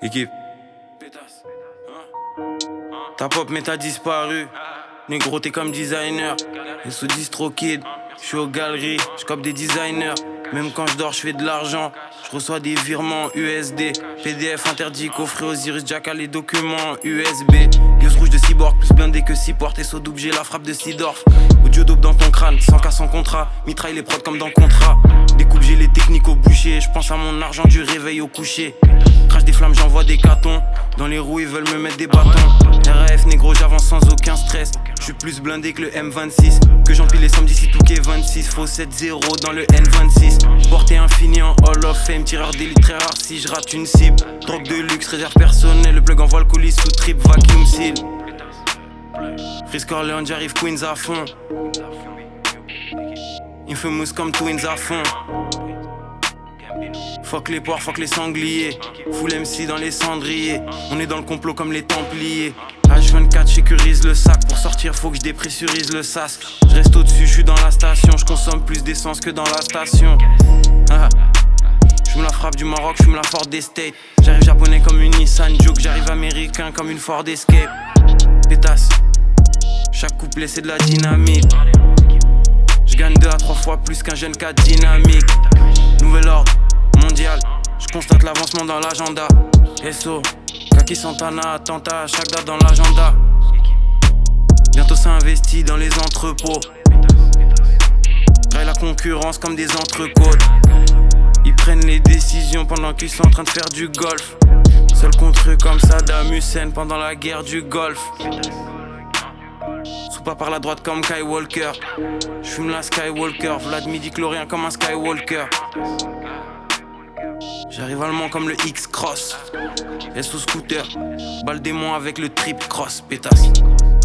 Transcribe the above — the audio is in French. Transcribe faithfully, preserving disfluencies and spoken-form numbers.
Équipe. Ta pop mais t'as disparu. Négro t'es comme designer. Et sous distro kid. J'suis aux galeries, j'cope des designers. Même quand je dors j'fais de l'argent. Je reçois des virements U S D. P D F interdit, coffret Osiris Jacka, les documents U S B. Gueuse rouge de cyborg, plus blindé que six portes. Et saut double G, la frappe de Sidorf. Audio dope dans ton crâne, sans cas sans contrat. Mitraille les prods comme dans contrat. Découpe j'ai les techniques au boucher. J'pense à mon argent du réveil au coucher. Crache des flammes, j'envoie des cartons. Dans les roues ils veulent me mettre des bâtons. R A F négro, j'avance sans aucun stress. J'suis plus blindé que le M vingt-six. Que j'empile les sommes d'ici tout qu'est vingt-six. Faux sept zéro dans le N vingt-six. Portée infini en Hall of Fame. Tireur d'élite très rare si je rate une cible. Drogue de luxe, réserve personnelle. Le plug envoie le colis sous trip, vacuum seal. Frisk Orléans, j'arrive Queens à fond. Infamous comme Twins à fond. Fuck les porcs, fuck les sangliers. Full M C dans les cendriers. On est dans le complot comme les Templiers. H vingt-quatre sécurise le sac. Pour sortir faut que je dépressurise le sas. Je reste au-dessus, je suis dans la station. Je consomme plus d'essence que dans la station. ah. Je me la frappe du Maroc, je me la Ford Estate. J'arrive japonais comme une Nissan Juke. J'arrive américain comme une Ford Escape. Pétasse. Chaque couplet c'est de la dynamite. Je gagne deux à trois fois plus qu'un jeune cas dynamique. Nouvel ordre mondial. Je constate l'avancement dans l'agenda. S O, Kaki Santana, attentat à chaque date dans l'agenda. Bientôt ça investit dans les entrepôts. Graille la concurrence comme des entrecôtes. Ils prennent les décisions pendant qu'ils sont en train de faire du golf. Seul contre eux comme Saddam Hussein pendant la guerre du Golfe. Sous pas par la droite comme Kai Walker. J'fume la Skywalker. Vlad midi-chlorien comme un Skywalker. J'arrive allemand comme le X-Cross. S O scooter. Balle démon avec le trip cross. Pétasse.